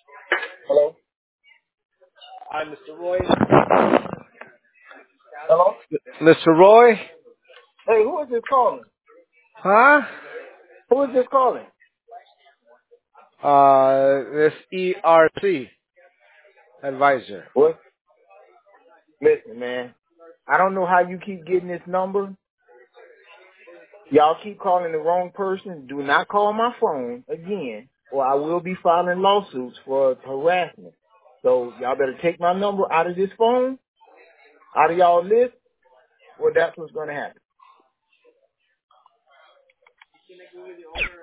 Hello? Hi, Mr. Roy. Hello? Mr. Roy? Hey, who is this calling? Huh? Who is this calling? This ERC advisor. What? Listen, man. I don't know how you keep getting this number. Y'all keep calling the wrong person. Do not call my phone again, or I will be filing lawsuits for harassment. So y'all better take my number out of this phone, out of y'all list, or that's what's going to happen.